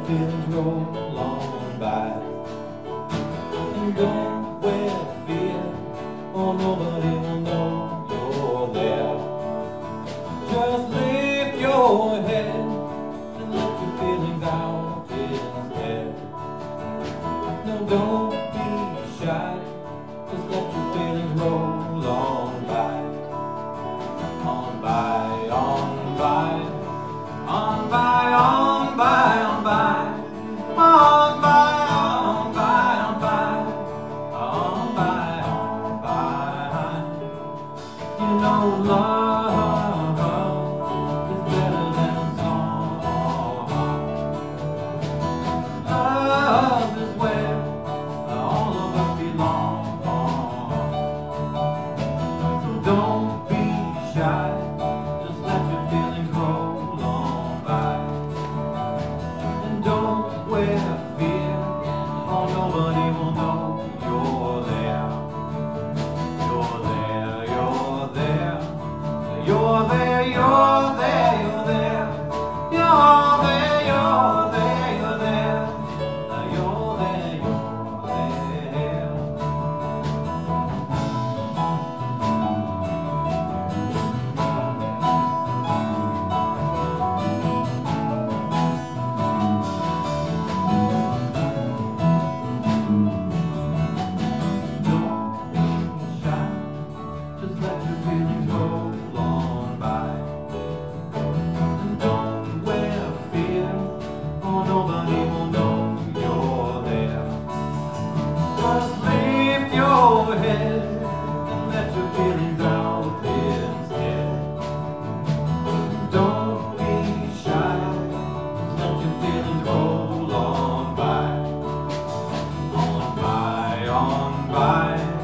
feelings roll on by. And don't wear fear, or nobody will know you're there. Just lift your head and let your feelings out instead. No, don't be shy, just let your feelings roll on by. On by, on by, on by, on by, on by, on by, on by, on by, on by, on by. You know love is better than song. Love is where all of us belong. So don't be shy, just let your feelings roll on by. And don't wear fear, or nobody will know you're there. You're there, you're there, you're there, you're there, you're there, you're there, you're there, you're there, you're there, you're there. Don't be shy, just let your feelings roll on by. And don't wear fear, or nobody will know you're there. Just lift your head and let your feelings out instead. Don't be shy, just let your feelings roll on by. On by, on by.